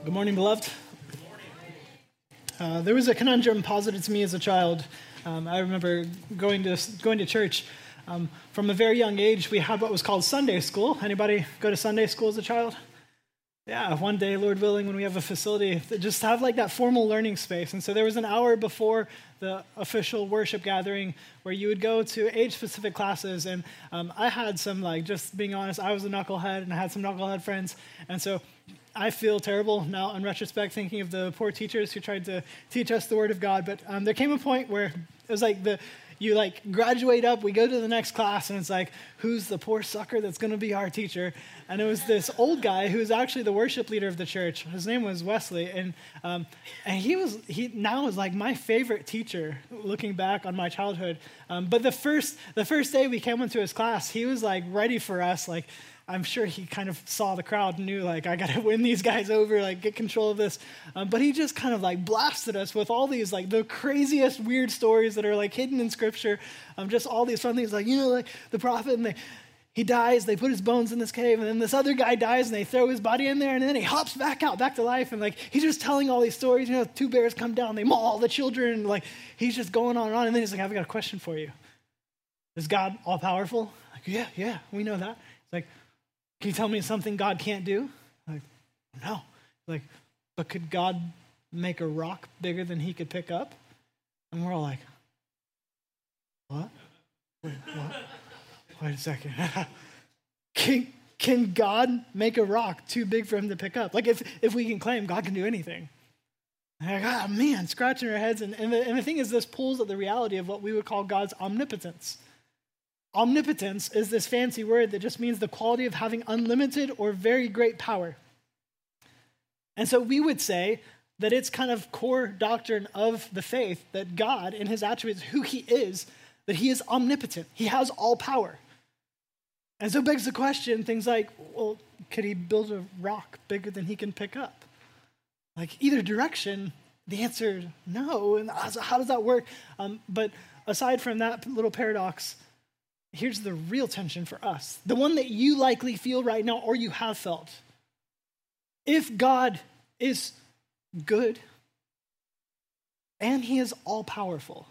Good morning, beloved. There was a conundrum posited to me as a child. I remember going to church. From a very young age, we had what was called Sunday school. Anybody go to Sunday school as a child? Yeah, one day, Lord willing, when we have a facility, just have like that formal learning space. And so there was an hour before the official worship gathering where you would go to age-specific classes. And I had some, just being honest, I was a knucklehead, and I had some knucklehead friends. And so I feel terrible now in retrospect thinking of the poor teachers who tried to teach us the Word of God. But there came a point where it was like you graduate up, we go to the next class, and it's like, who's the poor sucker that's going to be our teacher? And it was this old guy who was actually the worship leader of the church. His name was Wesley, and he now is like my favorite teacher, looking back on my childhood. But the first day we came into his class, he was like ready for us, like. I'm sure he kind of saw the crowd and knew, I got to win these guys over, get control of this. But he just kind of, blasted us with all these, the craziest weird stories that are, hidden in Scripture. Just all these fun things, the prophet, and he dies, they put his bones in this cave, and then this other guy dies, and they throw his body in there, and then he hops back out, back to life, and, he's just telling all these stories. Two bears come down, they maul all the children, and, he's just going on and on. And then he's like, I've got a question for you. Is God all-powerful? Yeah, we know that. It's like, can you tell me something God can't do? No. But could God make a rock bigger than he could pick up? And we're all like, what? Wait, what? Wait a second. Can God make a rock too big for him to pick up? If we can claim God can do anything. And like, man, scratching our heads. And the thing is, this pulls at the reality of what we would call God's omnipotence. Omnipotence is this fancy word that just means the quality of having unlimited or very great power. And so we would say that it's kind of core doctrine of the faith that God, in his attributes, who he is, that he is omnipotent. He has all power. And so it begs the question, things like, well, could he build a rock bigger than he can pick up? Either direction, the answer, no. And how does that work? But aside from that little paradox, here's the real tension for us, the one that you likely feel right now or you have felt. If God is good and he is all-powerful,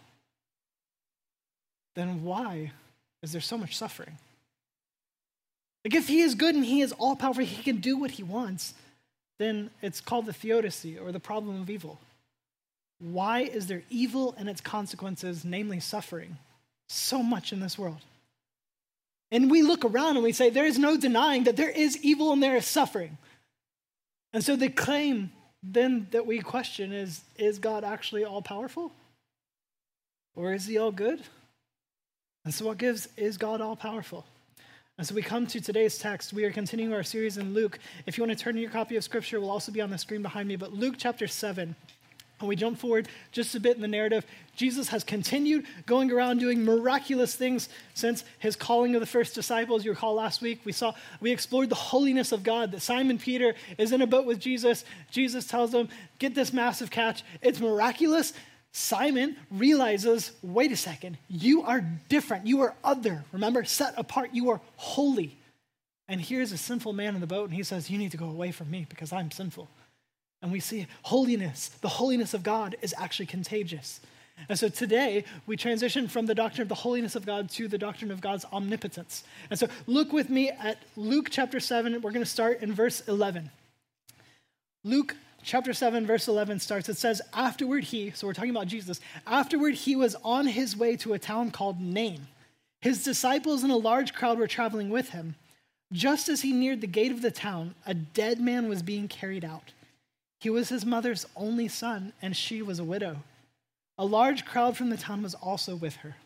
then why is there so much suffering? If he is good and he is all-powerful, he can do what he wants, then it's called the theodicy, or the problem of evil. Why is there evil and its consequences, namely suffering, so much in this world? And we look around and we say, there is no denying that there is evil and there is suffering. And so the claim then that we question is God actually all-powerful? Or is he all good? And so what gives, is God all-powerful? And so we come to today's text. We are continuing our series in Luke. If you want to turn to your copy of Scripture, it will also be on the screen behind me. But Luke chapter 7. And we jump forward just a bit in the narrative. Jesus has continued going around doing miraculous things since his calling of the first disciples. You recall last week we explored the holiness of God, that Simon Peter is in a boat with Jesus. Jesus tells him, get this massive catch. It's miraculous. Simon realizes, wait a second, you are different. You are other. Remember, set apart. You are holy. And here's a sinful man in the boat, and he says, you need to go away from me because I'm sinful. And we see holiness, the holiness of God is actually contagious. And so today, we transition from the doctrine of the holiness of God to the doctrine of God's omnipotence. And so look with me at Luke chapter 7. We're going to start in verse 11. Luke chapter 7, verse 11 starts. It says, afterward so we're talking about Jesus, afterward he was on his way to a town called Nain. His disciples and a large crowd were traveling with him. Just as he neared the gate of the town, a dead man was being carried out. He was his mother's only son, and she was a widow. A large crowd from the town was also with her.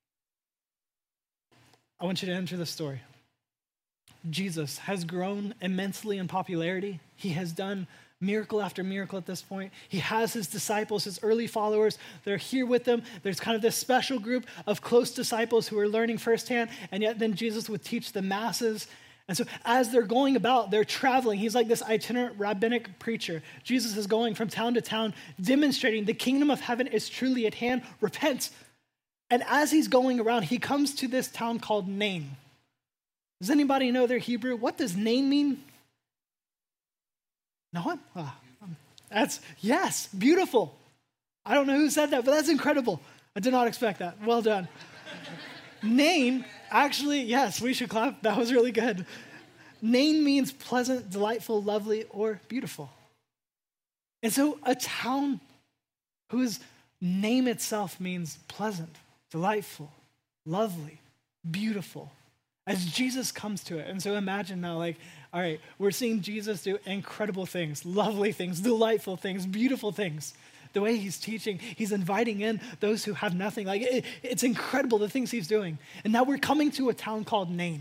I want you to enter the story. Jesus has grown immensely in popularity. He has done miracle after miracle at this point. He has his disciples, his early followers. They're here with him. There's kind of this special group of close disciples who are learning firsthand, and yet then Jesus would teach the masses. And so as they're going about, they're traveling. He's like this itinerant rabbinic preacher. Jesus is going from town to town, demonstrating the kingdom of heaven is truly at hand. Repent. And as he's going around, he comes to this town called Nain. Does anybody know their Hebrew? What does Nain mean? No one? Yes, beautiful. I don't know who said that, but that's incredible. I did not expect that. Well done. Nain, actually, yes, we should clap. That was really good. Nain means pleasant, delightful, lovely, or beautiful. And so a town whose name itself means pleasant, delightful, lovely, beautiful, as Jesus comes to it. And so imagine now, like, all right, we're seeing Jesus do incredible things, lovely things, delightful things, beautiful things. The way he's teaching, he's inviting in those who have nothing. Like, it's incredible, the things he's doing. And now we're coming to a town called Nain,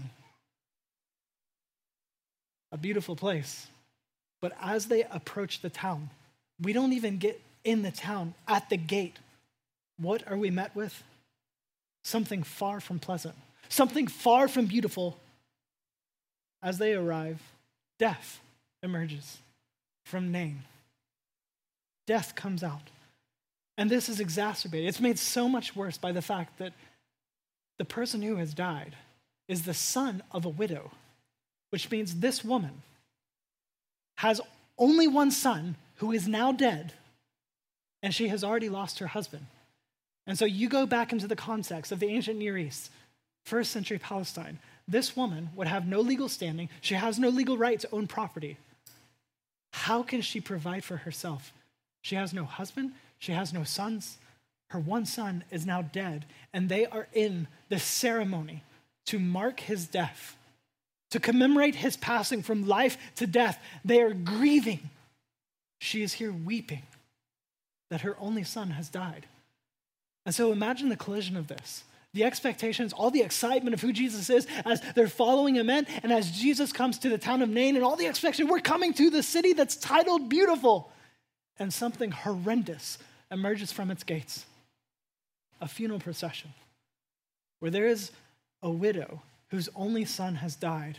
a beautiful place. But as they approach the town, we don't even get in the town. At the gate, what are we met with? Something far from pleasant, something far from beautiful. As they arrive, death emerges from Nain. Death comes out. And this is exacerbated. It's made so much worse by the fact that the person who has died is the son of a widow, which means this woman has only one son who is now dead, and she has already lost her husband. And so you go back into the context of the ancient Near East, first century Palestine. This woman would have no legal standing. She has no legal right to own property. How can she provide for herself? She has no husband. She has no sons. Her one son is now dead, and they are in the ceremony to mark his death, to commemorate his passing from life to death. They are grieving. She is here weeping that her only son has died. And so imagine the collision of this. The expectations, all the excitement of who Jesus is as they're following him in, and as Jesus comes to the town of Nain, and all the expectation, we're coming to the city that's titled Beautiful. And something horrendous emerges from its gates. A funeral procession where there is a widow whose only son has died.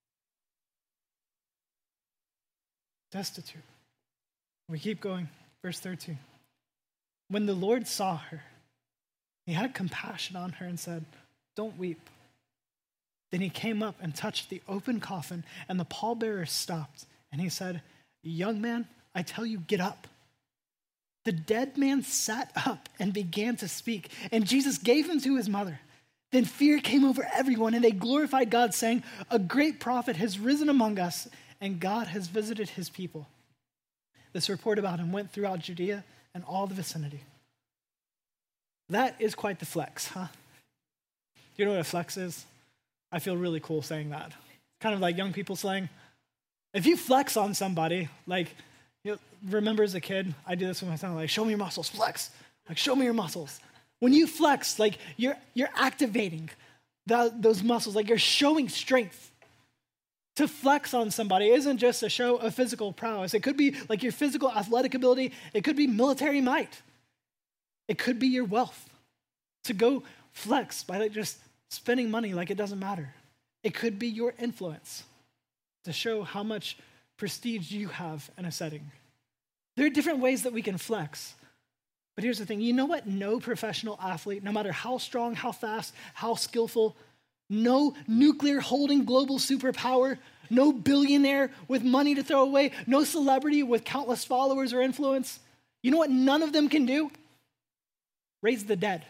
Destitute. We keep going. Verse 13. When the Lord saw her, he had compassion on her and said, "Don't weep." Then he came up and touched the open coffin, and the pallbearer stopped. And he said, "Young man, I tell you, get up." The dead man sat up and began to speak, and Jesus gave him to his mother. Then fear came over everyone, and they glorified God, saying, "A great prophet has risen among us, and God has visited his people." This report about him went throughout Judea and all the vicinity. That is quite the flex, huh? You know what a flex is? I feel really cool saying that. Kind of like young people slang. If you flex on somebody, like, you know, remember as a kid, I do this with my son, like, show me your muscles, flex. Like, show me your muscles. When you flex, like, you're activating those muscles, like you're showing strength. To flex on somebody isn't just a show of physical prowess. It could be like your physical athletic ability. It could be military might. It could be your wealth. To go flex by like just spending money like it doesn't matter. It could be your influence to show how much prestige you have in a setting. There are different ways that we can flex. But here's the thing. You know what? No professional athlete, no matter how strong, how fast, how skillful, no nuclear holding global superpower, no billionaire with money to throw away, no celebrity with countless followers or influence. You know what none of them can do? Raise the dead.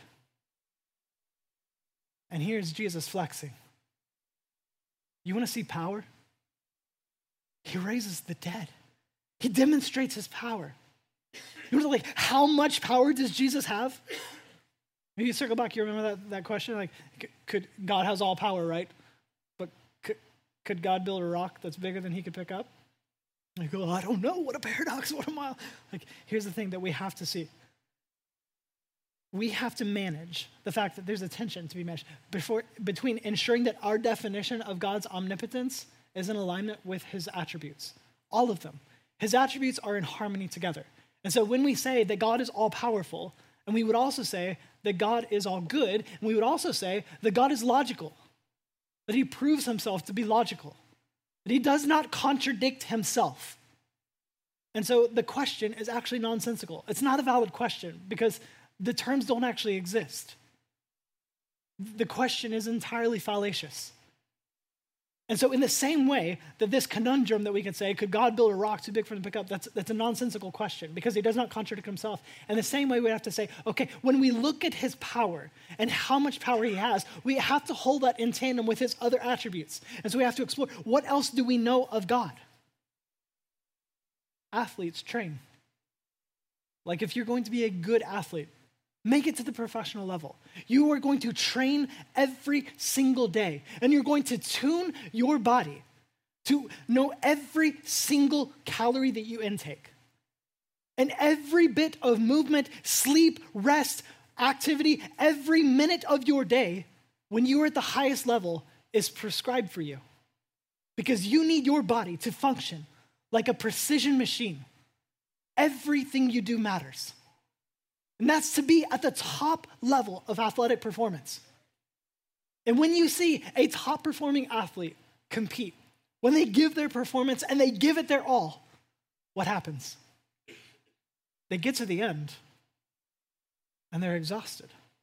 And here's Jesus flexing. You want to see power? He raises the dead. He demonstrates his power. You know, like, how much power does Jesus have? Maybe you circle back, you remember that question? Like, could God has all power, right? But could God build a rock that's bigger than he could pick up? And you go, I don't know, what a paradox, what a mile. Like, here's the thing that we have to see. We have to manage the fact that there's a tension to be managed between ensuring that our definition of God's omnipotence is in alignment with his attributes. All of them. His attributes are in harmony together. And so when we say that God is all-powerful, and we would also say that God is all good, and we would also say that God is logical, that he proves himself to be logical, that he does not contradict himself. And so the question is actually nonsensical. It's not a valid question because the terms don't actually exist. The question is entirely fallacious. And so in the same way that this conundrum that we could say, could God build a rock too big for him to pick up? That's a nonsensical question because he does not contradict himself. And the same way we have to say, okay, when we look at his power and how much power he has, we have to hold that in tandem with his other attributes. And so we have to explore, what else do we know of God? Athletes train. Like if you're going to be a good athlete, make it to the professional level. You are going to train every single day, and you're going to tune your body to know every single calorie that you intake. And every bit of movement, sleep, rest, activity, every minute of your day, when you are at the highest level, is prescribed for you. Because you need your body to function like a precision machine. Everything you do matters. And that's to be at the top level of athletic performance. And when you see a top performing athlete compete, when they give their performance and they give it their all, what happens? They get to the end and they're exhausted.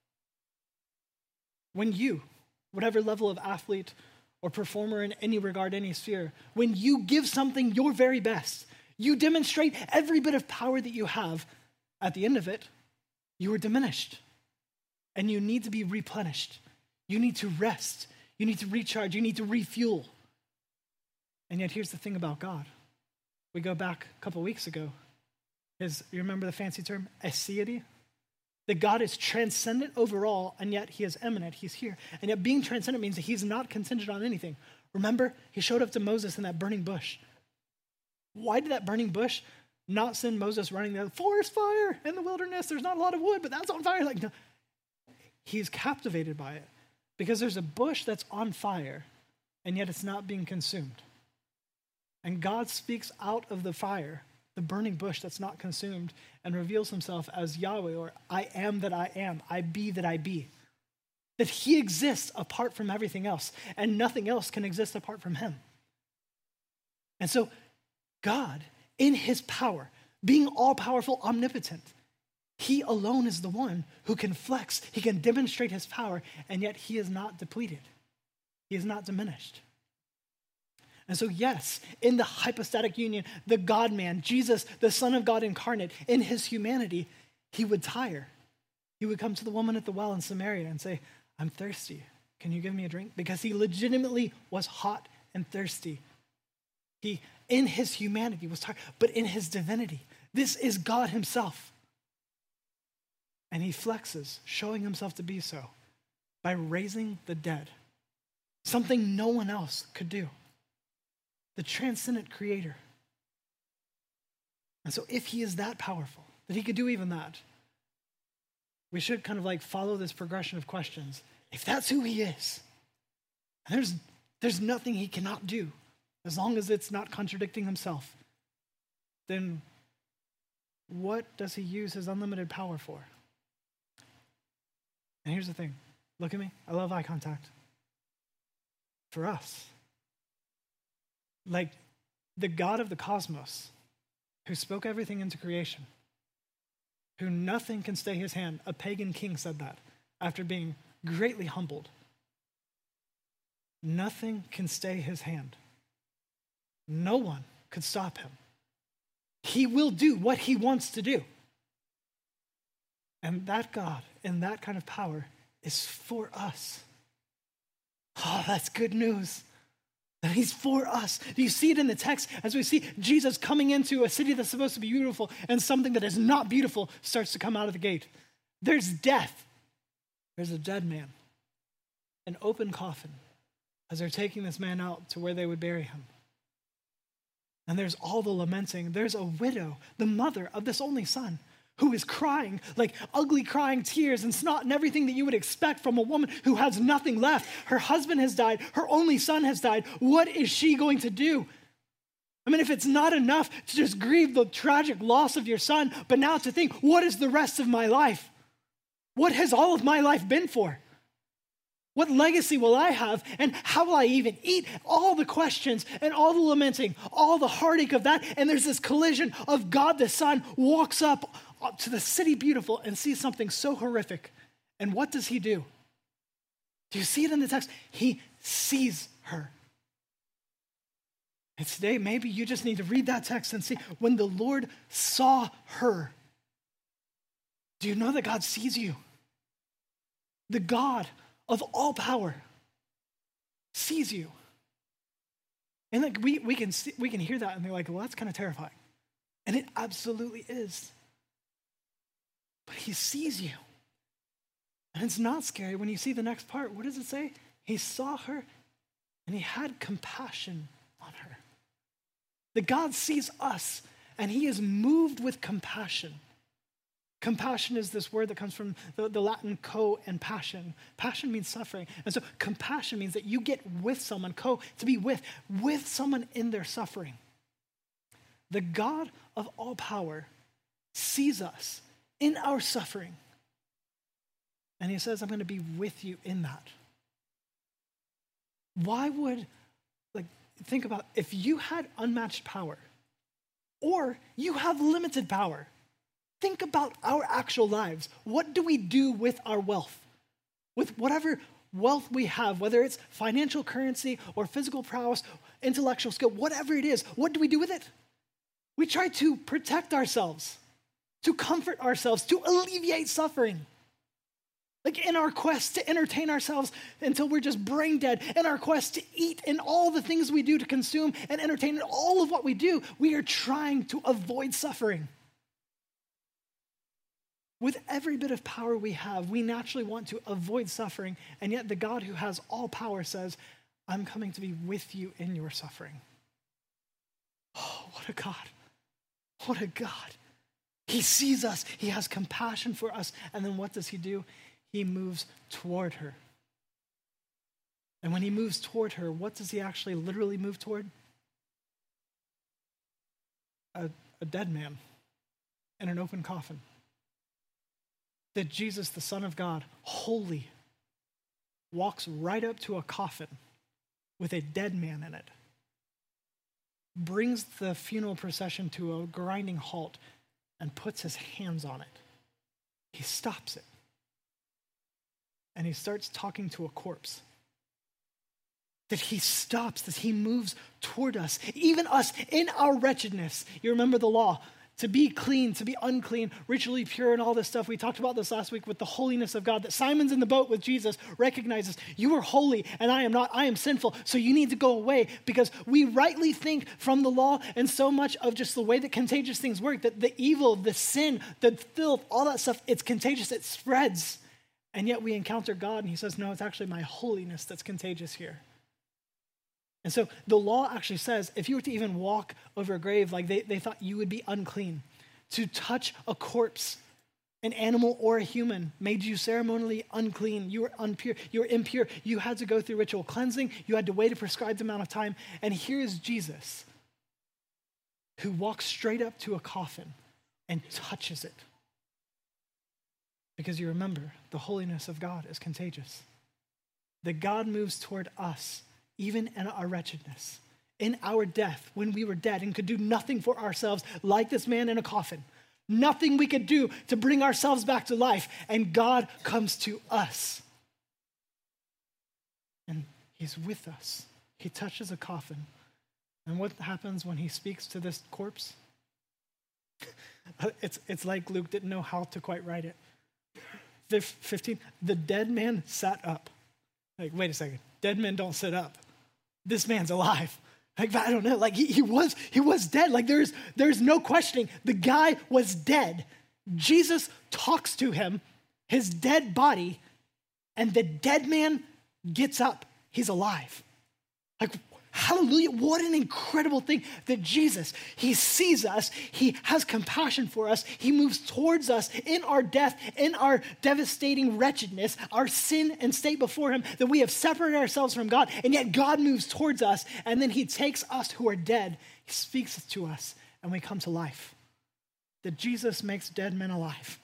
When you, whatever level of athlete or performer in any regard, any sphere, when you give something your very best, you demonstrate every bit of power that you have, at the end of it, you are diminished and you need to be replenished. You need to rest. You need to recharge. You need to refuel. And yet here's the thing about God. We go back a couple weeks ago. You remember the fancy term, aseity? That God is transcendent overall, and yet he is immanent. He's here. And yet being transcendent means that he's not contingent on anything. Remember, he showed up to Moses in that burning bush. Why did that burning bush not send Moses running the forest fire in the wilderness? There's not a lot of wood, but that's on fire. Like, no. He's captivated by it because there's a bush that's on fire and yet it's not being consumed. And God speaks out of the fire, the burning bush that's not consumed, and reveals himself as Yahweh, or I am that I am, I be that I be. That he exists apart from everything else and nothing else can exist apart from him. And so God, in his power, being all-powerful, omnipotent, he alone is the one who can flex, he can demonstrate his power, and yet he is not depleted. He is not diminished. And so yes, in the hypostatic union, the God-man, Jesus, the Son of God incarnate, in his humanity, he would tire. He would come to the woman at the well in Samaria and say, I'm thirsty. Can you give me a drink? Because he legitimately was hot and thirsty. He, in his humanity, was tired, but in his divinity, this is God himself. And he flexes, showing himself to be so, by raising the dead, something no one else could do. The transcendent creator. And so if he is that powerful, that he could do even that, we should kind of like follow this progression of questions. If that's who he is, there's nothing he cannot do, as long as it's not contradicting himself, then what does he use his unlimited power for? And here's the thing. Look at me. I love eye contact. For us. Like the God of the cosmos, who spoke everything into creation, who nothing can stay his hand. A pagan king said that after being greatly humbled. Nothing can stay his hand. No one could stop him. He will do what he wants to do. And that God and that kind of power is for us. Oh, that's good news. That he's for us. Do you see it in the text as we see Jesus coming into a city that's supposed to be beautiful and something that is not beautiful starts to come out of the gate? There's death. There's a dead man. An open coffin as they're taking this man out to where they would bury him. And there's all the lamenting. There's a widow, the mother of this only son, who is crying, like ugly crying tears and snot and everything that you would expect from a woman who has nothing left. Her husband has died. Her only son has died. What is she going to do? I mean, if it's not enough to just grieve the tragic loss of your son, but now to think, what is the rest of my life? What has all of my life been for? What legacy will I have? And how will I even eat? All the questions and all the lamenting, all the heartache of that. And there's this collision of God the Son walks up to the city beautiful and sees something so horrific. And what does he do? Do you see it in the text? He sees her. And today, maybe you just need to read that text and see, when the Lord saw her, do you know that God sees you? The God of all power sees you. And like we can hear that and they're like, well, that's kind of terrifying. And it absolutely is. But he sees you. And it's not scary when you see the next part. What does it say? He saw her and he had compassion on her. That God sees us and he is moved with compassion. Compassion is this word that comes from the Latin co and passion. Passion means suffering. And so compassion means that you get with someone, to be with someone in their suffering. The God of all power sees us in our suffering. And he says, I'm going to be with you in that. Why would, think about if you had unmatched power or you have limited power. Think about our actual lives. What do we do with our wealth? With whatever wealth we have, whether it's financial currency or physical prowess, intellectual skill, whatever it is, what do we do with it? We try to protect ourselves, to comfort ourselves, to alleviate suffering. Like in our quest to entertain ourselves until we're just brain dead, in our quest to eat and all the things we do to consume and entertain, and all of what we do, we are trying to avoid suffering. With every bit of power we have, we naturally want to avoid suffering, and yet the God who has all power says, I'm coming to be with you in your suffering. Oh, what a God. What a God. He sees us. He has compassion for us. And then what does he do? He moves toward her. And when he moves toward her, what does he actually literally move toward? A dead man in an open coffin. That Jesus, the Son of God, holy, walks right up to a coffin with a dead man in it, brings the funeral procession to a grinding halt, and puts his hands on it. He stops it. And he starts talking to a corpse. That he stops, that he moves toward us, even us in our wretchedness. You remember the law. To be clean, to be unclean, ritually pure, and all this stuff. We talked about this last week with the holiness of God, that Simon's in the boat with Jesus recognizes, you are holy and I am not, I am sinful, so you need to go away, because we rightly think from the law and so much of just the way that contagious things work, that the evil, the sin, the filth, all that stuff, it's contagious, it spreads. And yet we encounter God and he says, no, it's actually my holiness that's contagious here. And so the law actually says, if you were to even walk over a grave, like they thought you would be unclean. To touch a corpse, an animal or a human, made you ceremonially unclean. You were impure. You were impure. You had to go through ritual cleansing. You had to wait a prescribed amount of time. And here's Jesus, who walks straight up to a coffin and touches it. Because you remember, the holiness of God is contagious. That God moves toward us, even in our wretchedness, in our death, when we were dead and could do nothing for ourselves, like this man in a coffin. Nothing we could do to bring ourselves back to life. And God comes to us. And he's with us. He touches a coffin. And what happens when he speaks to this corpse? It's like Luke didn't know how to quite write it. 15, the dead man sat up. Like, wait a second. Dead men don't sit up. This man's alive. Like, I don't know. Like, he was dead. Like, there's no questioning. The guy was dead. Jesus talks to him, his dead body, and the dead man gets up. He's alive. Like, hallelujah. What an incredible thing that Jesus, he sees us. He has compassion for us. He moves towards us in our death, in our devastating wretchedness, our sin and state before him, that we have separated ourselves from God. And yet God moves towards us. And then he takes us who are dead. He speaks to us and we come to life. That Jesus makes dead men alive.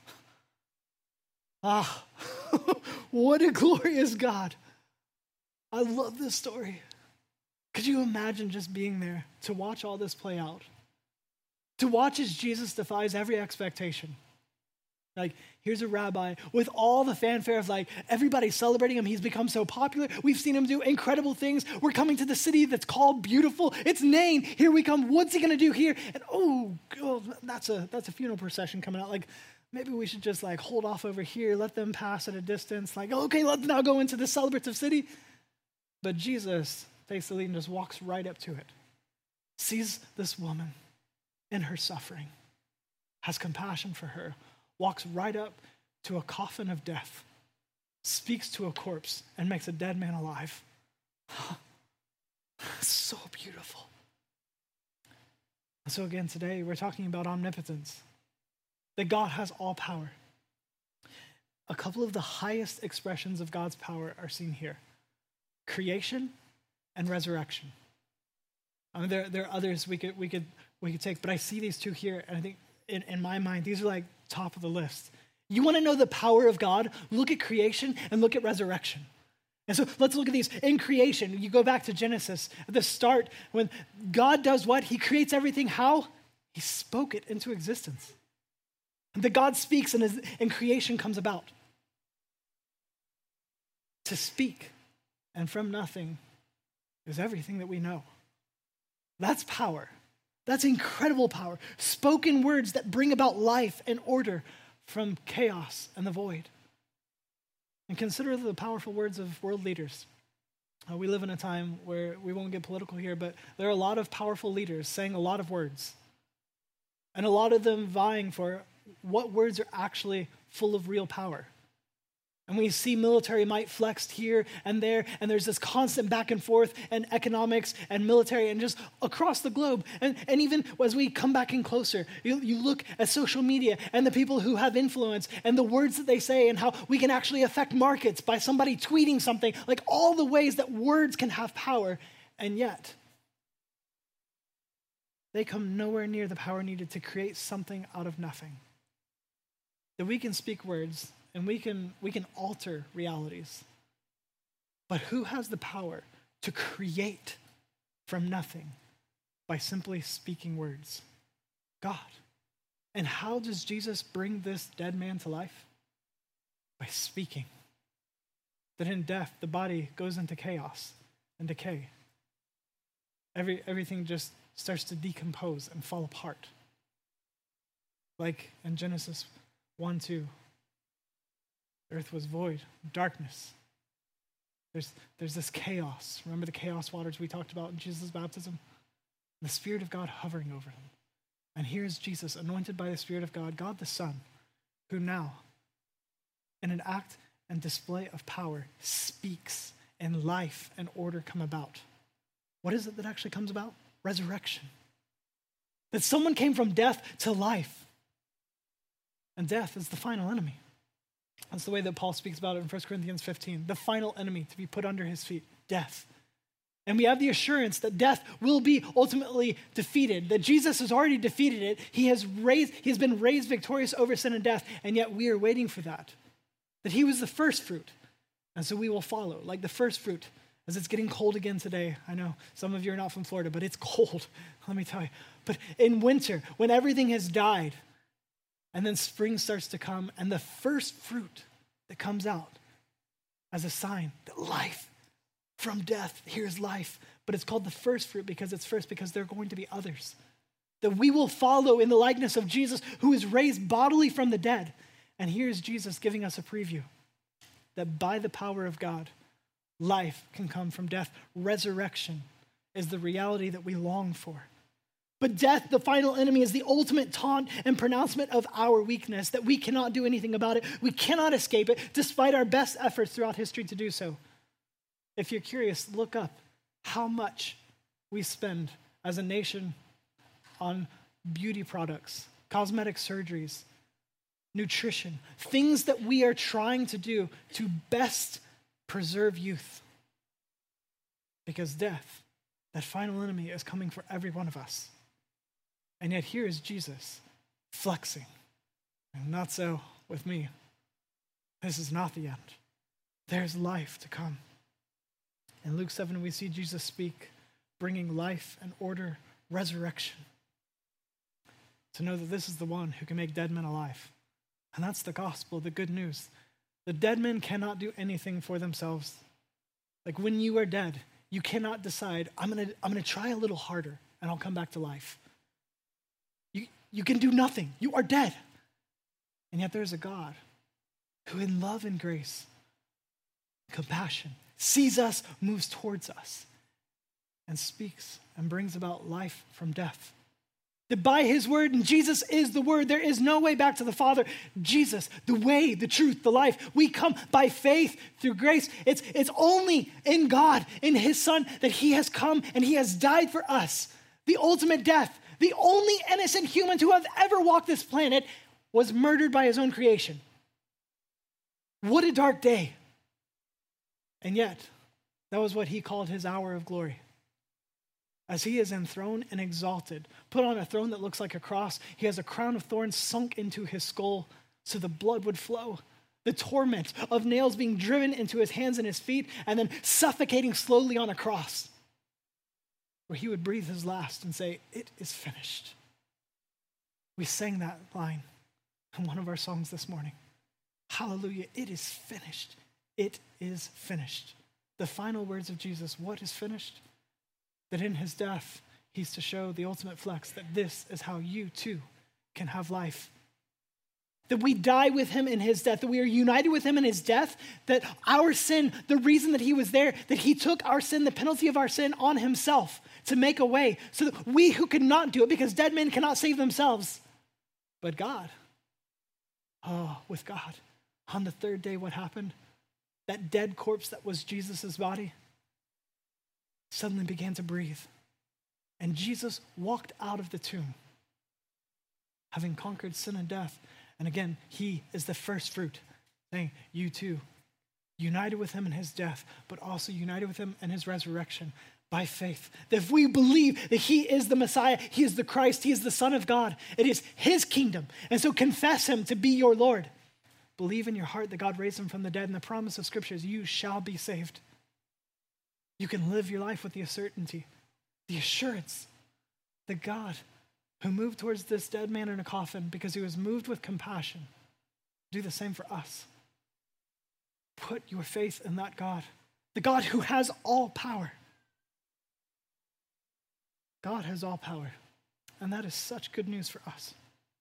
Ah, what a glorious God. I love this story. Could you imagine just being there to watch all this play out? To watch as Jesus defies every expectation. Like, here's a rabbi with all the fanfare of like, everybody's celebrating him. He's become so popular. We've seen him do incredible things. We're coming to the city that's called Beautiful. It's Nain. Here we come. What's he going to do here? And oh, that's a funeral procession coming out. Like, maybe we should just like hold off over here, let them pass at a distance. Like, okay, let's now go into the celebrative city. But Jesus takes the lead and just walks right up to it. Sees this woman in her suffering, has compassion for her, walks right up to a coffin of death, speaks to a corpse, and makes a dead man alive. So beautiful. So again, today we're talking about omnipotence, that God has all power. A couple of the highest expressions of God's power are seen here: creation and resurrection. I mean, there are others we could take, but I see these two here, and I think in my mind, these are like top of the list. You want to know the power of God? Look at creation and look at resurrection. And so let's look at these. In creation, you go back to Genesis, at the start, when God does what? He creates everything. How? He spoke it into existence. That God speaks and creation comes about. To speak, and from nothing, is everything that we know. That's power. That's incredible power. Spoken words that bring about life and order from chaos and the void. And consider the powerful words of world leaders. We live in a time where we won't get political here, but there are a lot of powerful leaders saying a lot of words. And a lot of them vying for what words are actually full of real power. And we see military might flexed here and there, and there's this constant back and forth and economics and military and just across the globe. And even as we come back in closer, you look at social media and the people who have influence and the words that they say and how we can actually affect markets by somebody tweeting something, like all the ways that words can have power, and yet they come nowhere near the power needed to create something out of nothing. That we can speak words and we can alter realities. But who has the power to create from nothing by simply speaking words? God. And how does Jesus bring this dead man to life? By speaking. That in death, the body goes into chaos and decay. Everything just starts to decompose and fall apart. Like in Genesis 1:2. Earth was void, darkness. There's this chaos. Remember the chaos waters we talked about in Jesus' baptism? The Spirit of God hovering over him. And here's Jesus, anointed by the Spirit of God, God the Son, who now, in an act and display of power, speaks, and life and order come about. What is it that actually comes about? Resurrection. That someone came from death to life. And death is the final enemy. That's the way that Paul speaks about it in 1 Corinthians 15. The final enemy to be put under his feet, death. And we have the assurance that death will be ultimately defeated, that Jesus has already defeated it. He has been raised victorious over sin and death, and yet we are waiting for that. That he was the first fruit, and so we will follow, like the first fruit. As it's getting cold again today. I know some of you are not from Florida, but it's cold, let me tell you. But in winter, when everything has died, and then spring starts to come, and the first fruit that comes out as a sign that life from death, here's life. But it's called the first fruit because it's first, because there are going to be others. That we will follow in the likeness of Jesus, who is raised bodily from the dead. And here's Jesus giving us a preview that by the power of God, life can come from death. Resurrection is the reality that we long for. But death, the final enemy, is the ultimate taunt and pronouncement of our weakness, that we cannot do anything about it. We cannot escape it, despite our best efforts throughout history to do so. If you're curious, look up how much we spend as a nation on beauty products, cosmetic surgeries, nutrition, things that we are trying to do to best preserve youth. Because death, that final enemy, is coming for every one of us. And yet here is Jesus flexing. And not so with me. This is not the end. There's life to come. In Luke 7, we see Jesus speak, bringing life and order, resurrection. To know that this is the one who can make dead men alive. And that's the gospel, the good news. The dead men cannot do anything for themselves. Like when you are dead, you cannot decide, I'm gonna try a little harder and I'll come back to life. You can do nothing. You are dead. And yet there's a God who in love and grace, compassion, sees us, moves towards us, and speaks and brings about life from death. That by his word, and Jesus is the word, there is no way back to the Father. Jesus, the way, the truth, the life. We come by faith through grace. It's only in God, in his Son, that he has come and he has died for us. The ultimate death, the only innocent human to have ever walked this planet was murdered by his own creation. What a dark day. And yet, that was what he called his hour of glory. As he is enthroned and exalted, put on a throne that looks like a cross, he has a crown of thorns sunk into his skull so the blood would flow. The torment of nails being driven into his hands and his feet and then suffocating slowly on a cross, where he would breathe his last and say, "It is finished." We sang that line in one of our songs this morning. Hallelujah, it is finished. It is finished. The final words of Jesus, what is finished? That in his death, he's to show the ultimate flex that this is how you too can have life. That we die with him in his death, that we are united with him in his death, that our sin, the reason that he was there, that he took our sin, the penalty of our sin on himself to make a way so that we who could not do it, because dead men cannot save themselves, but God. With God. On the third day, what happened? That dead corpse that was Jesus' body suddenly began to breathe. And Jesus walked out of the tomb, having conquered sin and death. And again, he is the first fruit, saying, you too, united with him in his death, but also united with him in his resurrection by faith. That if we believe that he is the Messiah, he is the Christ, he is the Son of God, it is his kingdom. And so confess him to be your Lord. Believe in your heart that God raised him from the dead, and the promise of Scripture is you shall be saved. You can live your life with the certainty, the assurance that God, who moved towards this dead man in a coffin because he was moved with compassion, do the same for us. Put your faith in that God, the God who has all power. God has all power, and that is such good news for us.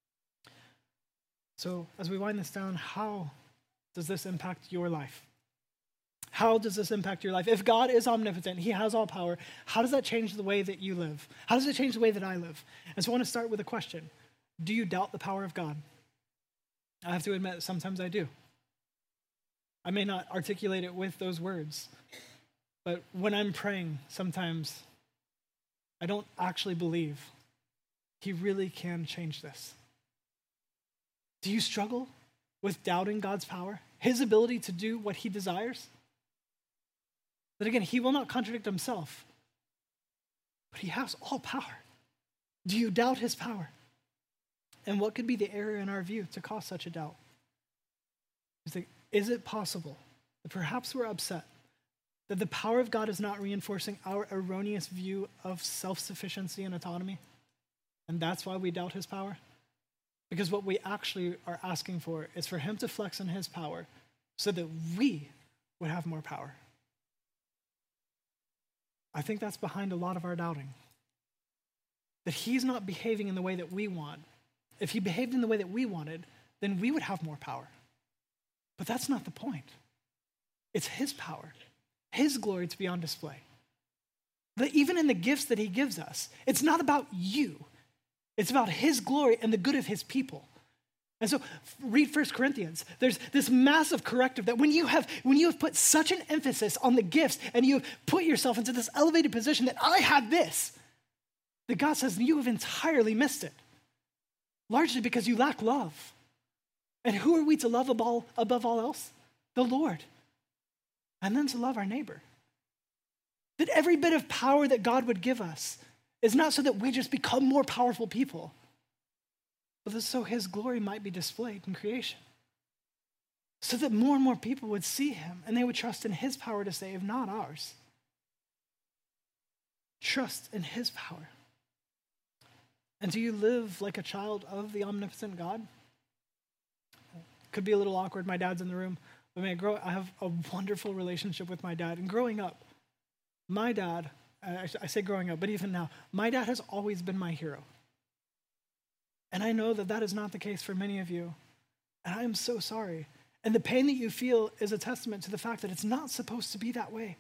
So as we wind this down, how does this impact your life? How does this impact your life? If God is omnipotent, he has all power, how does that change the way that you live? How does it change the way that I live? And so I want to start with a question. Do you doubt the power of God? I have to admit, sometimes I do. I may not articulate it with those words, but when I'm praying, sometimes I don't actually believe he really can change this. Do you struggle with doubting God's power, his ability to do what he desires? But again, he will not contradict himself, but he has all power. Do you doubt his power? And what could be the error in our view to cause such a doubt? Is it possible that perhaps we're upset that the power of God is not reinforcing our erroneous view of self-sufficiency and autonomy? And that's why we doubt his power? Because what we actually are asking for is for him to flex in his power so that we would have more power. I think that's behind a lot of our doubting. That he's not behaving in the way that we want. If he behaved in the way that we wanted, then we would have more power. But that's not the point. It's his power, his glory to be on display. That even in the gifts that he gives us, it's not about you. It's about his glory and the good of his people. And so read 1 Corinthians. There's this massive corrective that when you have put such an emphasis on the gifts and you have put yourself into this elevated position that I have this, that God says you have entirely missed it. Largely because you lack love. And who are we to love above all else? The Lord. And then to love our neighbor. That every bit of power that God would give us is not so that we just become more powerful people, but that so his glory might be displayed in creation. So that more and more people would see him and they would trust in his power to save, not ours. Trust in his power. And do you live like a child of the omnipotent God? could be a little awkward. My dad's in the room. But man, I have a wonderful relationship with my dad. And growing up, my dad, I say growing up, but even now, my dad has always been my hero. And I know that that is not the case for many of you. And I am so sorry. And the pain that you feel is a testament to the fact that it's not supposed to be that way.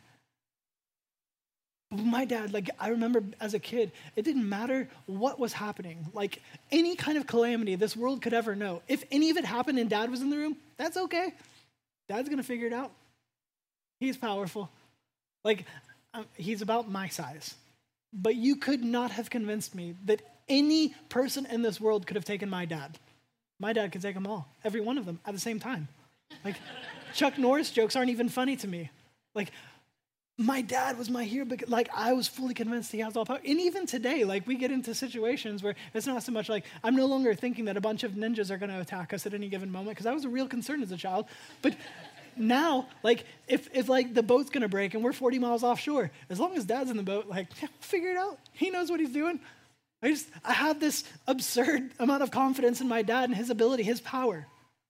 My dad, like, I remember as a kid, it didn't matter what was happening. Like, any kind of calamity this world could ever know. If any of it happened and dad was in the room, that's okay. Dad's going to figure it out. He's powerful. Like, he's about my size. But you could not have convinced me that any person in this world could have taken my dad. My dad could take them all, every one of them, at the same time. Like, Chuck Norris jokes aren't even funny to me. Like, my dad was my hero, but like, I was fully convinced he has all power. And even today, like, we get into situations where it's not so much like, I'm no longer thinking that a bunch of ninjas are going to attack us at any given moment, because that was a real concern as a child. But now, like, if like the boat's going to break and we're 40 miles offshore, as long as dad's in the boat, like, yeah, we'll figure it out. He knows what he's doing. I have this absurd amount of confidence in my dad and his ability, his power.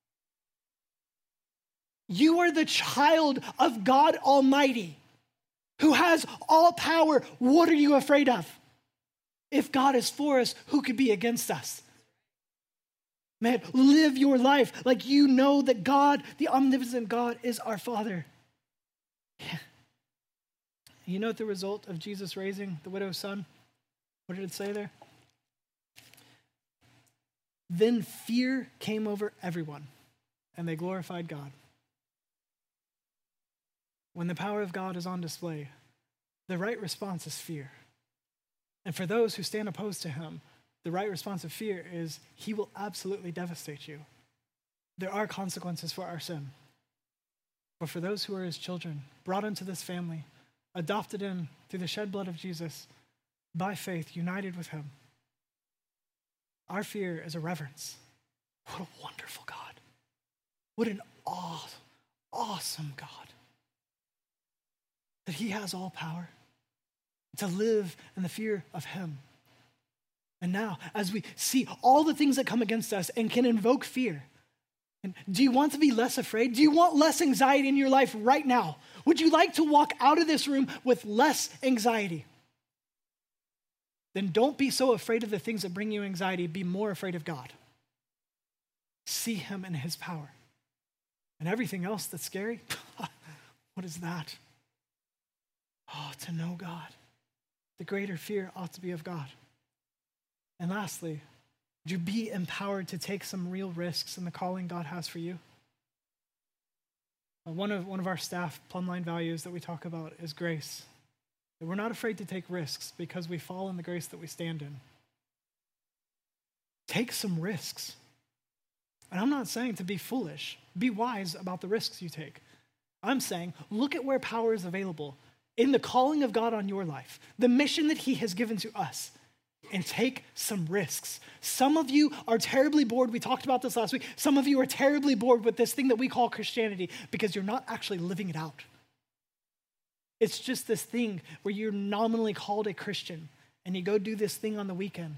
You are the child of God Almighty, who has all power. What are you afraid of? If God is for us, who could be against us? Man, live your life like you know that God, the omnipotent God, is our Father. Yeah. You know what the result of Jesus raising the widow's son? What did it say there? Then fear came over everyone, and they glorified God. When the power of God is on display, the right response is fear. And for those who stand opposed to him, the right response of fear is he will absolutely devastate you. There are consequences for our sin. But for those who are his children, brought into this family, adopted in through the shed blood of Jesus, by faith, united with him, our fear is a reverence. What a wonderful God. What an awesome God. That he has all power to live in the fear of him. And now, as we see all the things that come against us and can invoke fear, and do you want to be less afraid? Do you want less anxiety in your life right now? Would you like to walk out of this room with less anxiety? Then don't be so afraid of the things that bring you anxiety. Be more afraid of God. See him in his power. And everything else that's scary, what is that? Oh, to know God. The greater fear ought to be of God. And lastly, would you be empowered to take some real risks in the calling God has for you? One of our staff Plumline values that we talk about is grace. That we're not afraid to take risks because we fall in the grace that we stand in. Take some risks. And I'm not saying to be foolish. Be wise about the risks you take. I'm saying look at where power is available in the calling of God on your life, the mission that he has given to us, and take some risks. Some of you are terribly bored. We talked about this last week. Some of you are terribly bored with this thing that we call Christianity because you're not actually living it out. It's just this thing where you're nominally called a Christian and you go do this thing on the weekend.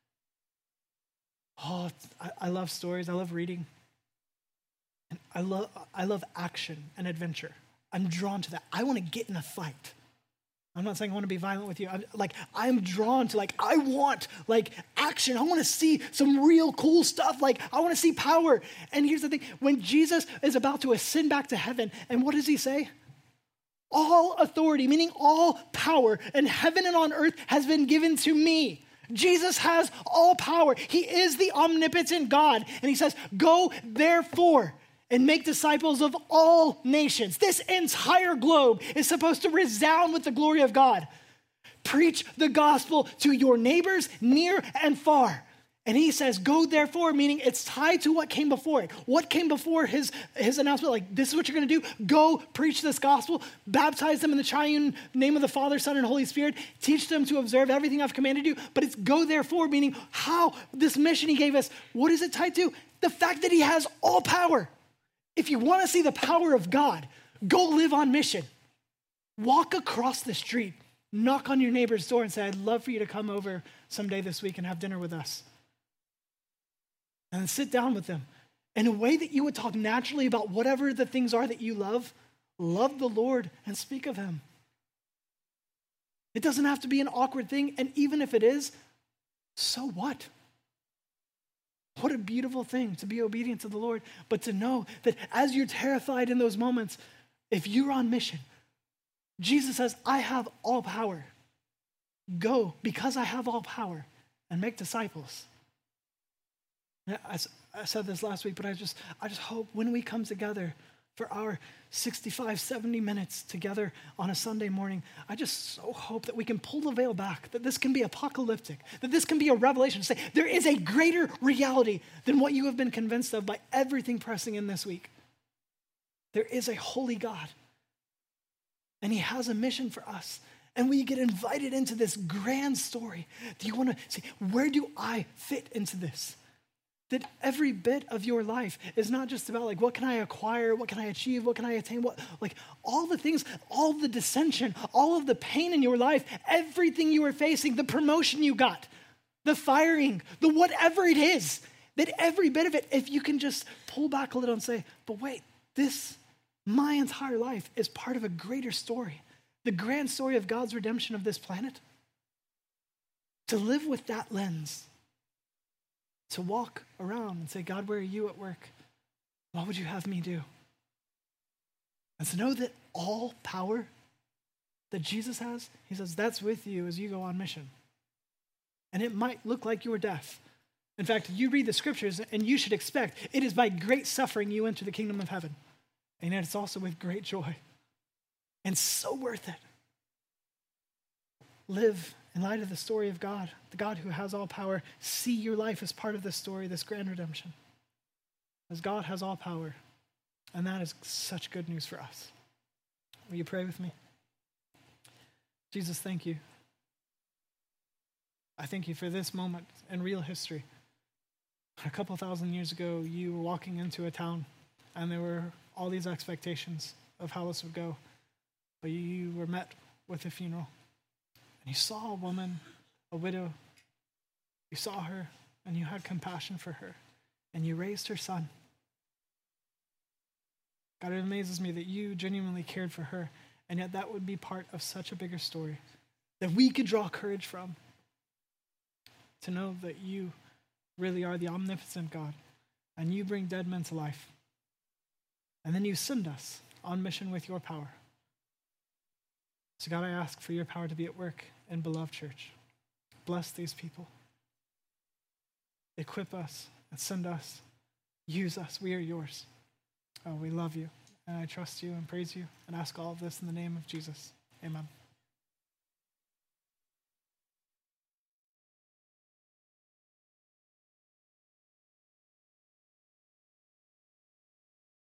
Oh, I love stories. I love reading. And I love action and adventure. I'm drawn to that. I want to get in a fight. I'm not saying I want to be violent with you. I'm drawn to I want action. I want to see some real cool stuff. I want to see power. And here's the thing. When Jesus is about to ascend back to heaven, and what does he say? All authority, meaning all power in heaven and on earth has been given to me. Jesus has all power. He is the omnipotent God. And he says, go therefore and make disciples of all nations. This entire globe is supposed to resound with the glory of God. Preach the gospel to your neighbors near and far. And he says, go therefore, meaning it's tied to what came before it. What came before his announcement? This is what you're going to do. Go preach this gospel. Baptize them in the triune name of the Father, Son, and Holy Spirit. Teach them to observe everything I've commanded you. But it's go therefore, meaning how this mission he gave us, what is it tied to? The fact that he has all power. If you want to see the power of God, go live on mission. Walk across the street. Knock on your neighbor's door and say, I'd love for you to come over someday this week and have dinner with us. And sit down with them in a way that you would talk naturally about whatever the things are that you love. Love the Lord and speak of him. It doesn't have to be an awkward thing, and even if it is, so what? What a beautiful thing to be obedient to the Lord, but to know that as you're terrified in those moments, if you're on mission, Jesus says, I have all power. Go, because I have all power, and make disciples. I said this last week, but I just hope when we come together for our 65, 70 minutes together on a Sunday morning, I just so hope that we can pull the veil back, that this can be apocalyptic, that this can be a revelation to say there is a greater reality than what you have been convinced of by everything pressing in this week. There is a holy God, and he has a mission for us. And we get invited into this grand story. Do you want to say, where do I fit into this? That every bit of your life is not just about like, what can I acquire? What can I achieve? What can I attain? Like all the things, all the dissension, all of the pain in your life, everything you are facing, the promotion you got, the firing, the whatever it is, that every bit of it, if you can just pull back a little and say, but wait, my entire life is part of a greater story, the grand story of God's redemption of this planet. To live with that lens, to walk around and say, God, where are you at work? What would you have me do? And to know that all power that Jesus has, he says, that's with you as you go on mission. And it might look like you're deaf. In fact, you read the scriptures and you should expect it is by great suffering you enter the kingdom of heaven. And yet it's also with great joy. And so worth it. Live in light of the story of God, the God who has all power. See your life as part of this story, this grand redemption. As God has all power. And that is such good news for us. Will you pray with me? Jesus, thank you. I thank you for this moment in real history. A couple thousand years ago, you were walking into a town and there were all these expectations of how this would go. But you were met with a funeral. And you saw a woman, a widow. You saw her and you had compassion for her. And you raised her son. God, it amazes me that you genuinely cared for her. And yet that would be part of such a bigger story that we could draw courage from. To know that you really are the omnipotent God. And you bring dead men to life. And then you send us on mission with your power. So God, I ask for your power to be at work in Beloved Church. Bless these people. Equip us and send us. Use us. We are yours. Oh, we love you. And I trust you and praise you and ask all of this in the name of Jesus. Amen.